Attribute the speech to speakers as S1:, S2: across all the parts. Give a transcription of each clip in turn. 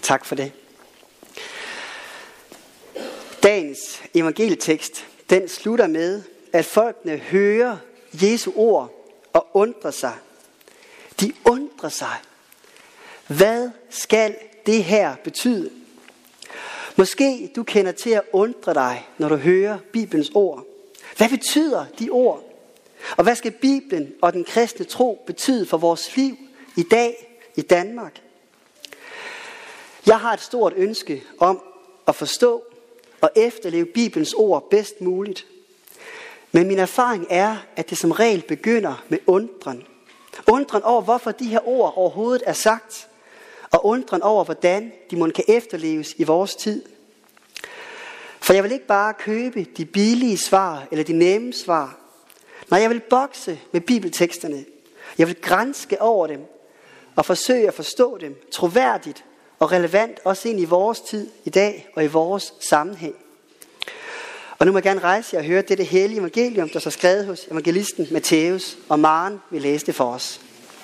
S1: Tak for det. Dagens evangelietekst, den slutter med, at folkene hører Jesu ord og undrer sig. De undrer sig. Hvad skal det her betyde? Måske du kender til at undre dig, når du hører Bibelens ord. Hvad betyder de ord? Og hvad skal Bibelen og den kristne tro betyde for vores liv i dag i Danmark? Jeg har et stort ønske om at forstå og efterleve Bibelens ord bedst muligt. Men min erfaring er, at det som regel begynder med undren. Undren over, hvorfor de her ord overhovedet er sagt. Og undren over, hvordan de måske kan efterleves i vores tid. For jeg vil ikke bare købe de billige svar eller de nemme svar. Nej, jeg vil bokse med bibelteksterne. Jeg vil granske over dem og forsøge at forstå dem troværdigt og relevant også ind i vores tid i dag og i vores sammenhæng. Og nu må jeg gerne rejse jer og høre dette hellige evangelium, der så skrevet hos evangelisten Matthæus, og Maren vil læse det for os.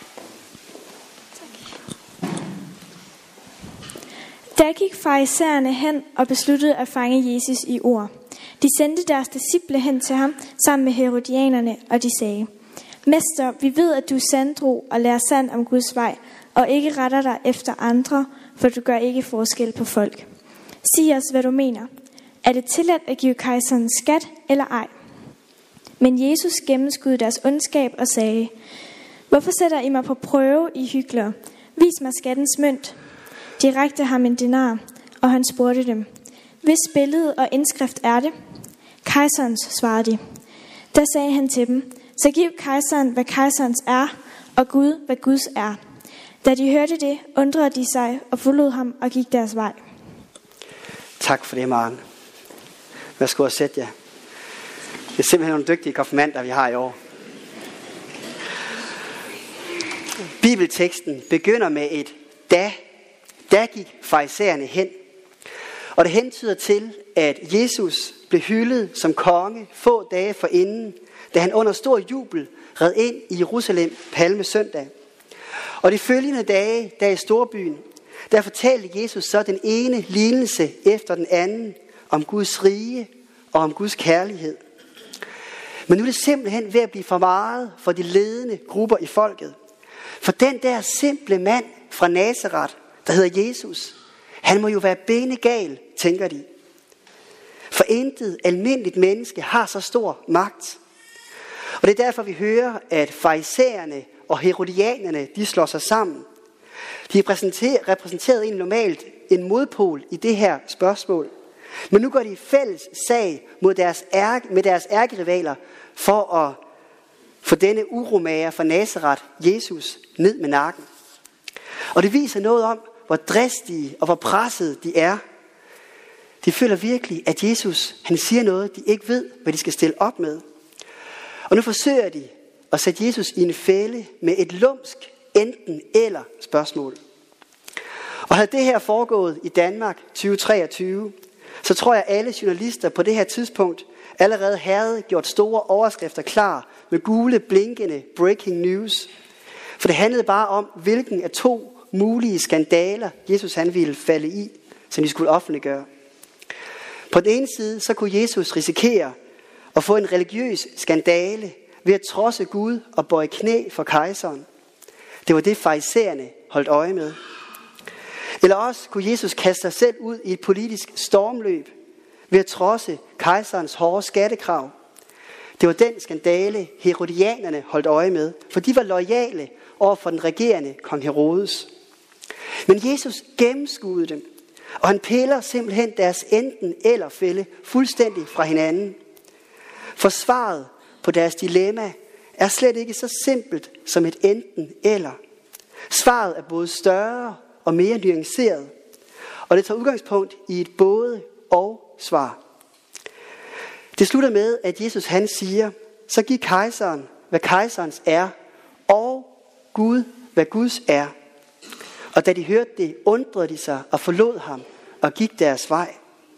S2: Der gik farisæerne hen og besluttede at fange Jesus i ord. De sendte deres disciple hen til ham sammen med herodianerne, og de sagde: Mester, vi ved, at du er sandro og lærer sand om Guds vej, og ikke retter dig efter andre, for du gør ikke forskel på folk. Sig os, hvad du mener. Er det tilladt at give kejseren skat eller ej? Men Jesus gennemskudde deres ondskab og sagde: Hvorfor sætter I mig på prøve, I hyklere? Vis mig skattens mønt. De rakte ham en denar, og han spurgte dem: Hvis billede og indskrift er det? Kejserens, svarede de. Der sagde han til dem: Så giv kejseren, hvad kejserens er, og Gud, hvad Guds er. Da de hørte det, undrede de sig og forlod ham og gik deres vej.
S1: Tak for det, Maren. Værsgo og sæt jer. Det er simpelthen nogle dygtige konfirmander, vi har i år. Bibelteksten begynder med et da. Da gik farisæerne hen. Og det hentyder til, at Jesus blev hyldet som konge få dage forinden, da han under stor jubel red ind i Jerusalem palmesøndag. Og de følgende dage, der i storbyen, der fortalte Jesus så den ene lignelse efter den anden om Guds rige og om Guds kærlighed. Men nu er det simpelthen ved at blive for meget for de ledende grupper i folket. For den der simple mand fra Nazaret, der hedder Jesus, han må jo være benegal, tænker de. For intet almindeligt menneske har så stor magt. Og det er derfor, vi hører, at farisæerne og herodianerne, de slår sig sammen. De repræsenterede egentlig normalt en modpol i det her spørgsmål. Men nu går de fælles sag med deres ærkerivaler for at få denne uromager fra Nazaret, Jesus, ned med nakken. Og det viser noget om, hvor dristige og hvor pressede de er. De føler virkelig, at Jesus, han siger noget, de ikke ved, hvad de skal stille op med. Og nu forsøger de at sætte Jesus i en fælde med et lumsk enten eller spørgsmål. Og havde det her foregået i Danmark 2023, så tror jeg, at alle journalister på det her tidspunkt allerede havde gjort store overskrifter klar med gule, blinkende breaking news. For det handlede bare om, hvilken af to mulige skandaler Jesus han ville falde i, som de skulle offentliggøre. På den ene side, så kunne Jesus risikere at få en religiøs skandale ved at trodse Gud og bøje knæ for kejseren. Det var det, farisæerne holdt øje med. Eller også kunne Jesus kaste sig selv ud i et politisk stormløb ved at trodse kejserens hårde skattekrav. Det var den skandale, herodianerne holdt øje med, for de var loyale over for den regerende kong Herodes. Men Jesus gennemskuede dem, og han piller simpelthen deres enten eller fælde fuldstændig fra hinanden. For svaret på deres dilemma er slet ikke så simpelt som et enten eller. Svaret er både større og mere nuanceret, og det tager udgangspunkt i et både og svar. Det slutter med, at Jesus han siger, så giv kejseren, hvad kejserens er, og Gud, hvad Guds er. Og da de hørte det, undrede de sig og forlod ham og gik deres vej.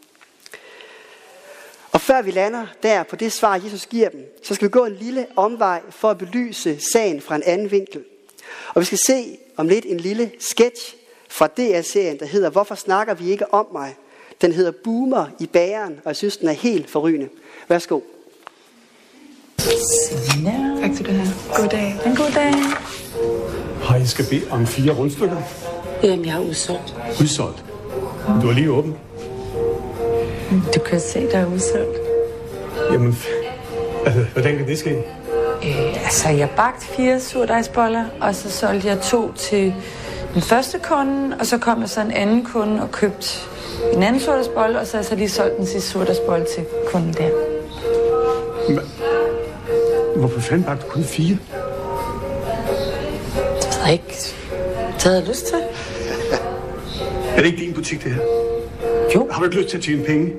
S1: Og før vi lander der på det svar, Jesus giver dem, så skal vi gå en lille omvej for at belyse sagen fra en anden vinkel. Og vi skal se om lidt en lille sketch fra DR-serien, der hedder Hvorfor snakker vi ikke om mig? Den hedder Boomer i bageren, og jeg synes, den er helt forrygende. Værsgo.
S3: Signe. Tak skal du have. God dag. En god dag.
S4: Hej, jeg skal bede om 4 rundstykker.
S3: Jamen, jeg er udsolgt.
S4: Udsolgt? Du er lige åben.
S3: Du kan se, der er udsolgt.
S4: Jamen, altså, hvordan kan det ske?
S3: Jeg bagte 4 surdejsboller, og så solgte jeg 2 til den første kunde, og så kom der så en anden kunde og købte en anden surdejsbolle, og så har jeg så lige solgt den sidste surdejsbolle til kunden der.
S4: Hvorfor fanden bagte du kun 4?
S3: Det ved jeg ikke. Det havde jeg lyst til.
S4: Er det ikke din butik, det her?
S3: Jo.
S4: Har du ikke lyst til at tjene penge?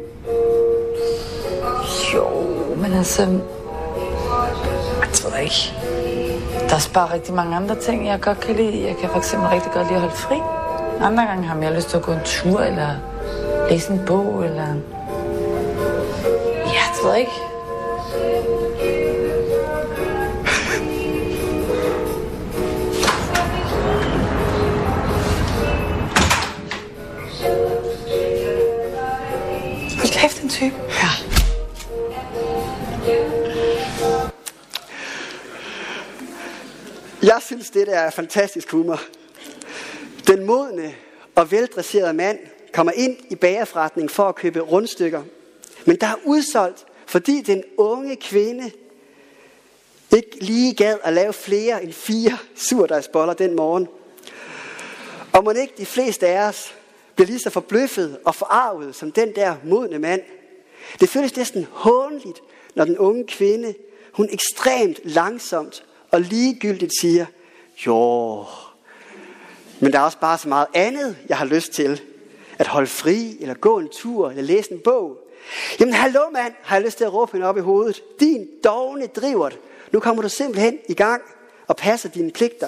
S3: Jo, men altså... Jeg ved ikke. Der er også bare rigtig mange andre ting, jeg godt kan lide. Jeg kan for eksempel rigtig godt lide at holde fri. Andre gange har jeg mere lyst til at gå en tur, eller læse en bog, eller... Ja, det ved jeg ikke. Hold kæft, en type. Ja.
S1: Jeg synes, det der er fantastisk humor. Den modne og veldresserede mand kommer ind i bagerforretningen for at købe rundstykker. Men der er udsolgt, fordi den unge kvinde ikke lige gad at lave flere end 4 surdejsboller den morgen. Og må ikke de fleste af os bliver lige så forbløffet og forarvet som den der modne mand. Det føles næsten hånligt, når den unge kvinde, hun ekstremt langsomt og ligegyldigt siger, jo, men der er også bare så meget andet, jeg har lyst til. At holde fri, eller gå en tur, eller læse en bog. Jamen hallo mand, har jeg lyst til at råbe hende op i hovedet. Din dovne drivert. Nu kommer du simpelthen i gang og passer dine pligter.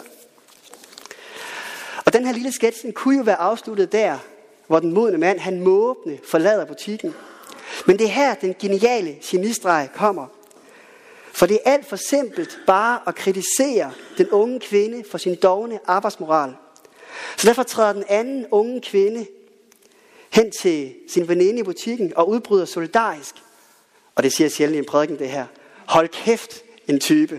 S1: Og den her lille sketch, den kunne jo være afsluttet der, hvor den modne mand, han måbende forlader butikken. Men det er her, den geniale genistreg kommer. For det er alt for simpelt bare at kritisere den unge kvinde for sin dovne arbejdsmoral. Så derfor træder den anden unge kvinde hen til sin veninde i butikken og udbryder solidarisk. Og det siger sjældent i en prædiken det her. Hold kæft, en type.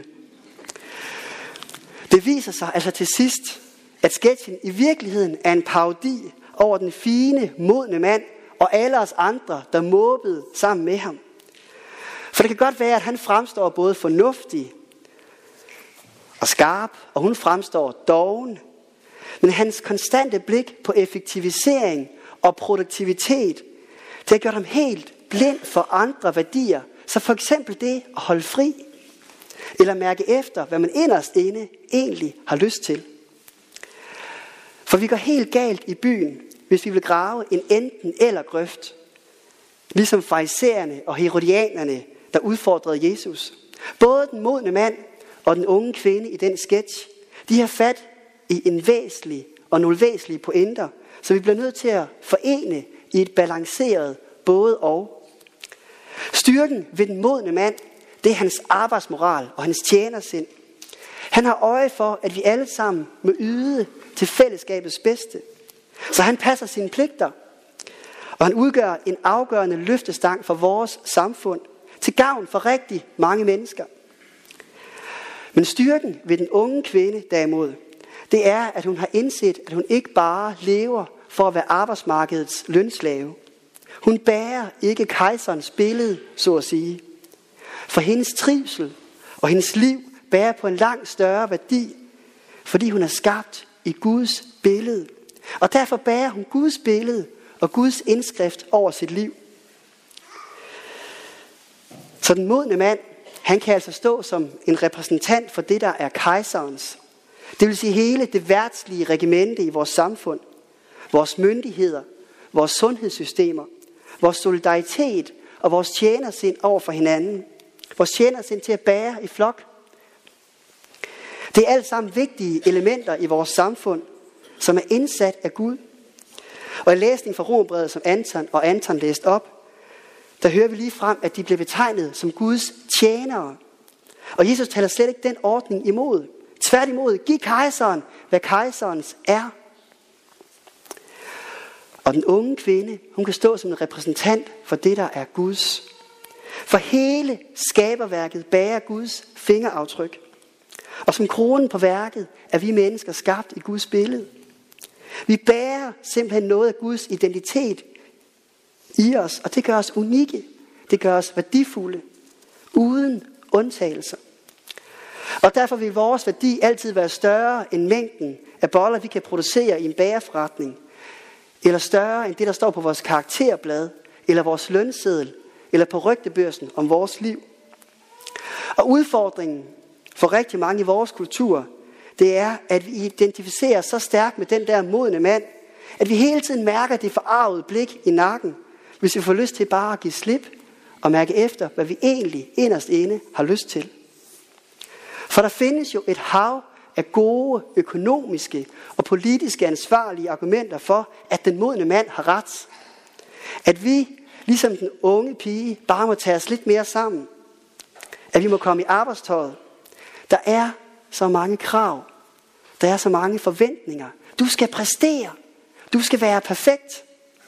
S1: Det viser sig altså til sidst, at sketchen i virkeligheden er en parodi over den fine, modne mand og alle os andre, der måbede sammen med ham. For det kan godt være, at han fremstår både fornuftig og skarp, og hun fremstår doven. Men hans konstante blik på effektivisering og produktivitet, det har gjort ham helt blind for andre værdier. Så for eksempel det at holde fri, eller mærke efter, hvad man inderst inde egentlig har lyst til. For vi går helt galt i byen, hvis vi vil grave en enten eller grøft. Ligesom farisæerne og herodianerne, der udfordrede Jesus. Både den modne mand og den unge kvinde i den sketch, de har fat i en væsentlig og nogle væsentlige pointer, så vi bliver nødt til at forene i et balanceret både og. Styrken ved den modne mand, det er hans arbejdsmoral og hans tjenersind. Han har øje for, at vi alle sammen må yde til fællesskabets bedste. Så han passer sine pligter, og han udgør en afgørende løftestang for vores samfund, til gavn for rigtig mange mennesker. Men styrken ved den unge kvinde derimod, det er, at hun har indset, at hun ikke bare lever for at være arbejdsmarkedets lønslave. Hun bærer ikke kejserens billede, så at sige. For hendes trivsel og hendes liv bærer på en langt større værdi, fordi hun er skabt i Guds billede. Og derfor bærer hun Guds billede og Guds indskrift over sit liv. Så den modne mand, han kan altså stå som en repræsentant for det, der er kejserens. Det vil sige hele det verdslige regimente i vores samfund. Vores myndigheder, vores sundhedssystemer, vores solidaritet og vores tjenersind over for hinanden. Vores tjenersind til at bære i flok. Det er alt sammen vigtige elementer i vores samfund, som er indsat af Gud. Og i læsning fra Romerbrevet, som Anton læste op, der hører vi lige frem, at de blev betegnet som Guds tjenere. Og Jesus taler slet ikke den ordning imod. Tværtimod, giv kejseren, hvad kejserens er. Og den unge kvinde, hun kan stå som en repræsentant for det, der er Guds. For hele skaberværket bærer Guds fingeraftryk. Og som kronen på værket er vi mennesker skabt i Guds billede. Vi bærer simpelthen noget af Guds identitet i os, og det gør os unikke. Det gør os værdifulde, uden undtagelser. Og derfor vil vores værdi altid være større end mængden af boller, vi kan producere i en bagerforretning. Eller større end det, der står på vores karakterblad, eller vores lønseddel, eller på rygtebørsen om vores liv. Og udfordringen for rigtig mange i vores kultur, det er, at vi identificerer så stærkt med den der modne mand, at vi hele tiden mærker det forarvede blik i nakken, hvis vi får lyst til bare at give slip og mærke efter, hvad vi egentlig inderst inde har lyst til. For der findes jo et hav af gode, økonomiske og politiske ansvarlige argumenter for, at den modne mand har ret. At vi, ligesom den unge pige, bare må tage os lidt mere sammen. At vi må komme i arbejdstøjet. Der er så mange krav. Der er så mange forventninger. Du skal præstere. Du skal være perfekt.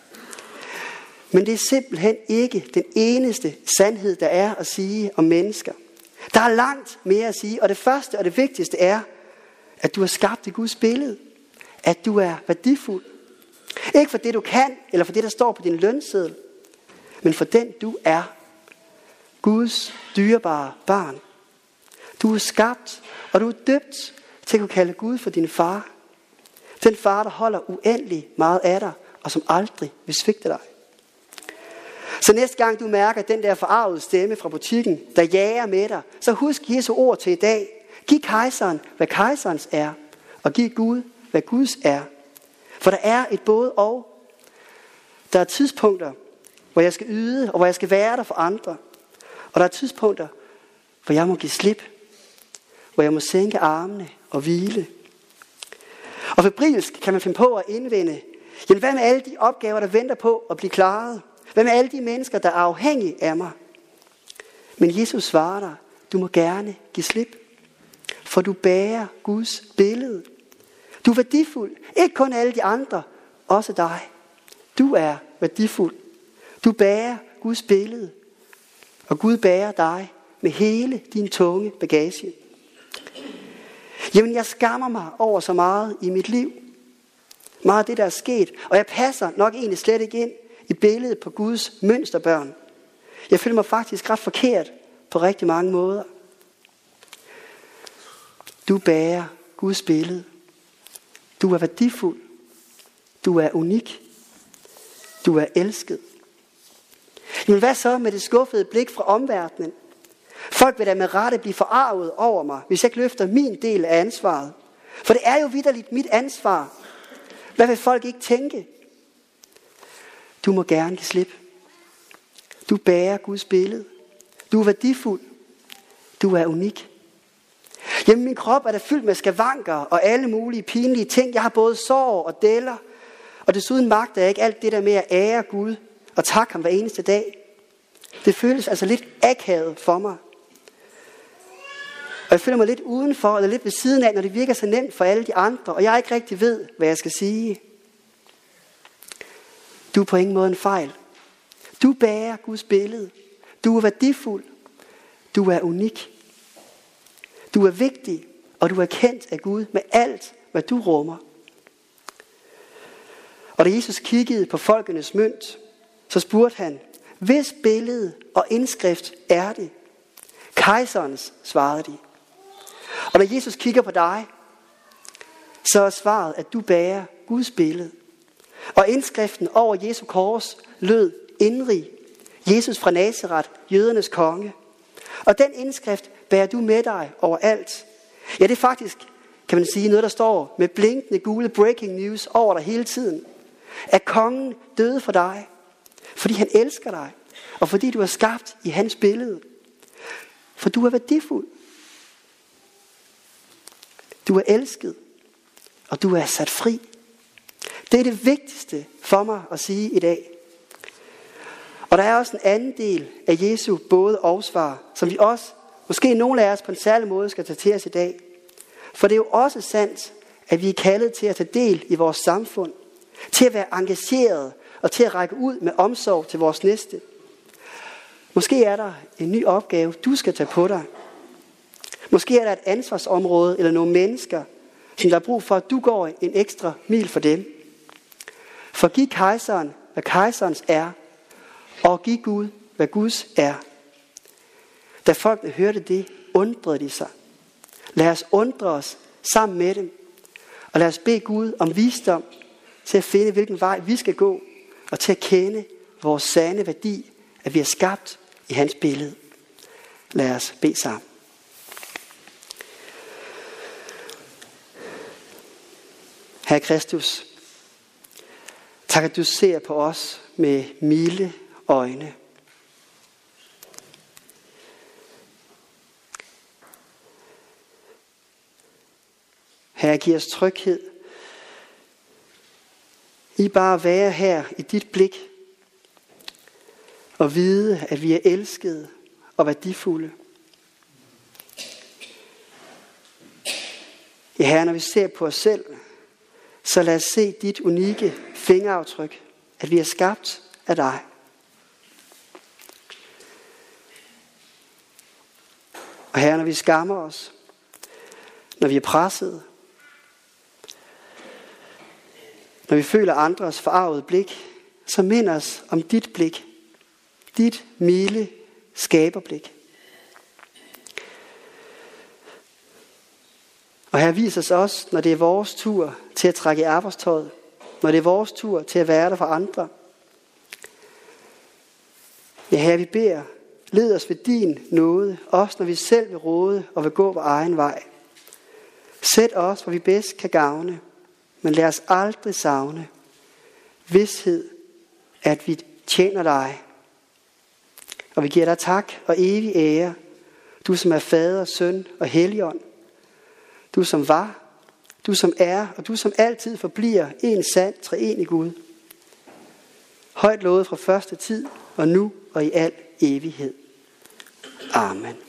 S1: Men det er simpelthen ikke den eneste sandhed, der er at sige om mennesker. Der er langt mere at sige, og det første og det vigtigste er, at du er skabt i Guds billede. At du er værdifuld. Ikke for det du kan, eller for det der står på din lønseddel, men for den du er. Guds dyrebare barn. Du er skabt, og du er døbt til at kunne kalde Gud for din far. Den far, der holder uendelig meget af dig, og som aldrig vil svigte dig. Så næste gang du mærker den der forarvede stemme fra butikken, der jager med dig, så husk Jesu ord til i dag. Giv kejseren, hvad kejserens er, og giv Gud, hvad Guds er. For der er et både og. Der er tidspunkter, hvor jeg skal yde, og hvor jeg skal være der for andre. Og der er tidspunkter, hvor jeg må give slip. Hvor jeg må sænke armene og hvile. Og febrilsk kan man finde på at indvende, jamen hvad med alle de opgaver, der venter på at blive klaret? Hvad med alle de mennesker, der er afhængige af mig? Men Jesus svarer dig, du må gerne give slip. For du bærer Guds billede. Du er værdifuld. Ikke kun alle de andre, også dig. Du er værdifuld. Du bærer Guds billede. Og Gud bærer dig med hele din tunge bagage. Jamen jeg skammer mig over så meget i mit liv. Meget af det der er sket. Og jeg passer nok egentlig slet ikke ind i billedet på Guds mønsterbørn. Jeg føler mig faktisk ret forkert på rigtig mange måder. Du bærer Guds billede. Du er værdifuld. Du er unik. Du er elsket. Men hvad så med det skuffede blik fra omverdenen? Folk vil da med rette blive forarvet over mig, hvis jeg ikke løfter min del af ansvaret. For det er jo vitterligt mit ansvar. Hvad vil folk ikke tænke? Du må gerne give slip. Du bærer Guds billede. Du er værdifuld. Du er unik. Jamen min krop er da fyldt med skavanker og alle mulige pinlige ting. Jeg har både sår og deller. Og desuden magter jeg ikke alt det der med at ære Gud og takke ham hver eneste dag. Det føles altså lidt akavet for mig. Og jeg føler mig lidt udenfor eller lidt ved siden af, når det virker så nemt for alle de andre. Og jeg ikke rigtig ved, hvad jeg skal sige. Du er på ingen måde en fejl. Du bærer Guds billede. Du er værdifuld. Du er unik. Du er vigtig, og du er kendt af Gud med alt, hvad du rummer. Og da Jesus kiggede på folkenes mønt, så spurgte han, hvis billede og indskrift er det? Kejserens, svarede de. Og da Jesus kigger på dig, så er svaret, at du bærer Guds billede. Og indskriften over Jesu kors lød indrig. Jesus fra Nazaret, jødernes konge. Og den indskrift bærer du med dig overalt. Ja, det er faktisk, kan man sige, noget der står med blinkende gule breaking news over dig hele tiden. At kongen døde for dig, fordi han elsker dig, og fordi du er skabt i hans billede. For du er værdifuld. Du er elsket, og du er sat fri. Det er det vigtigste for mig at sige i dag. Og der er også en anden del af Jesu både og svar, som vi også, måske nogle af os på en særlig måde, skal tage til os i dag. For det er jo også sandt, at vi er kaldet til at tage del i vores samfund. til at være engageret og til at række ud med omsorg til vores næste. Måske er der en ny opgave, du skal tage på dig. Måske er der et ansvarsområde eller nogle mennesker, som der er brug for, at du går en ekstra mil for dem. For giv kejseren, hvad kejserens er, og giv Gud, hvad Guds er. Da folkene hørte det, undrede de sig. Lad os undre os sammen med dem, og lad os bede Gud om visdom til at finde, hvilken vej vi skal gå, og til at kende vores sande værdi, at vi er skabt i hans billede. Lad os bede sammen. Herre Kristus, tak at du ser på os med milde øjne. Herre, giv os tryghed i bare at være her i dit blik og vide, at vi er elskede og værdifulde. Ja, Herre, når vi ser på os selv, så lad os se dit unikke fingeraftryk, at vi er skabt af dig. Og Herre, når vi skammer os, når vi er presset, når vi føler andres forarvede blik, så mind os om dit blik, dit milde skaberblik. Og her vis os også, når det er vores tur til at trække i arbejdstøjet, når det er vores tur til at være der for andre. Ja, Herre, vi beder, led os ved din nåde, også når vi selv vil råde og vil gå vores egen vej. Sæt os, hvor vi bedst kan gavne, men lad os aldrig savne vished, at vi tjener dig. Og vi giver dig tak og evig ære, du som er Fader, Søn og Helligånd. Du som var, du som er, og du som altid forbliver en sand treenig Gud. Højt lovet fra første tid, og nu og i al evighed. Amen.